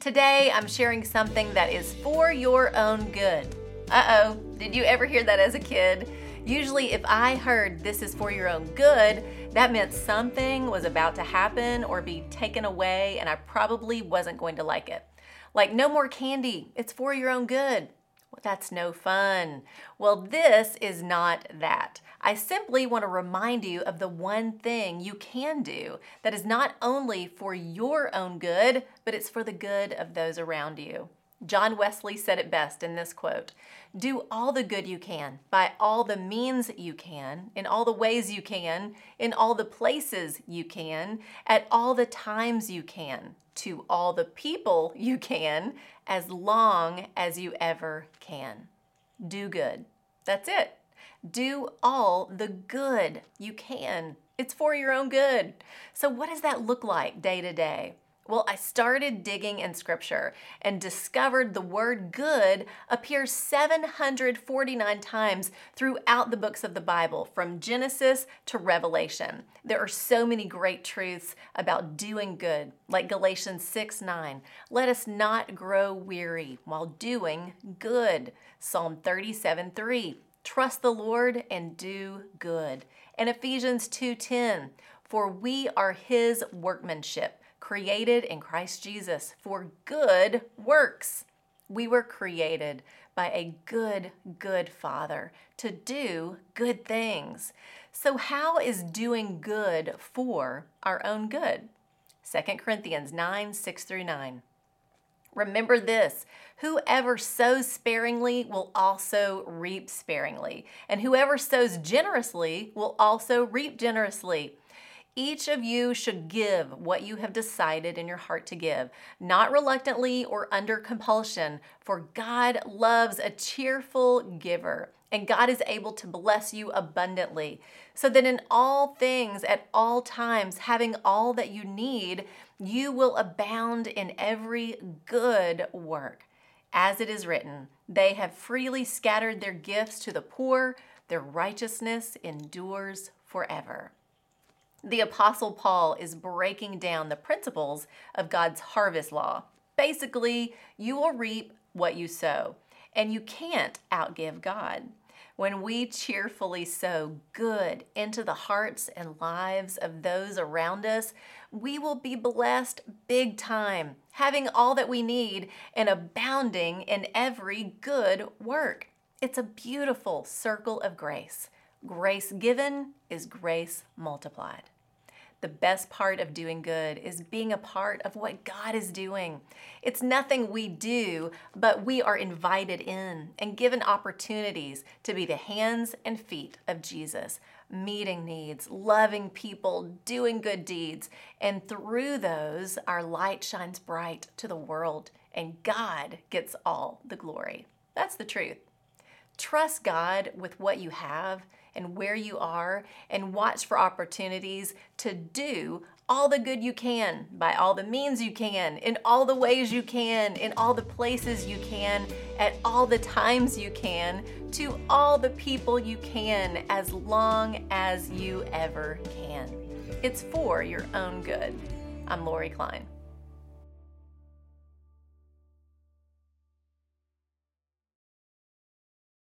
Today, I'm sharing something that is for your own good. Uh-oh, did you ever hear that as a kid? Usually, if I heard this is for your own good, that meant something was about to happen or be taken away, and I probably wasn't going to like it. Like, no more candy, it's for your own good. Well, that's no fun. Well, this is not that. I simply want to remind you of the one thing you can do that is not only for your own good, but it's for the good of those around you. John Wesley said it best in this quote, "Do all the good you can, by all the means you can, in all the ways you can, in all the places you can, at all the times you can, to all the people you can, as long as you ever can." Do good. That's it. Do all the good you can. It's for your own good. So what does that look like day to day? Well, I started digging in scripture and discovered the word good appears 749 times throughout the books of the Bible, from Genesis to Revelation. There are so many great truths about doing good, like Galatians 6:9. Let us not grow weary while doing good. Psalm 37:3. Trust the Lord and do good. And Ephesians 2:10. For we are his workmanship, created in Christ Jesus for good works. We were created by a good Father to do good things. So how is doing good for our own good? 2 Corinthians 9:6-9. Remember this, whoever sows sparingly will also reap sparingly, and whoever sows generously will also reap generously. Each of you should give what you have decided in your heart to give, not reluctantly or under compulsion, for God loves a cheerful giver, and God is able to bless you abundantly, so that in all things, at all times, having all that you need, you will abound in every good work. As it is written, they have freely scattered their gifts to the poor, their righteousness endures forever. The Apostle Paul is breaking down the principles of God's harvest law. Basically, you will reap what you sow, and you can't outgive God. When we cheerfully sow good into the hearts and lives of those around us, we will be blessed big time, having all that we need and abounding in every good work. It's a beautiful circle of grace. Grace given is grace multiplied. The best part of doing good is being a part of what God is doing. It's nothing we do, but we are invited in and given opportunities to be the hands and feet of Jesus, meeting needs, loving people, doing good deeds. And through those, our light shines bright to the world, and God gets all the glory. That's the truth. Trust God with what you have and where you are, and watch for opportunities to do all the good you can, by all the means you can, in all the ways you can, in all the places you can, at all the times you can, to all the people you can, as long as you ever can. It's for your own good. I'm Lori Klein.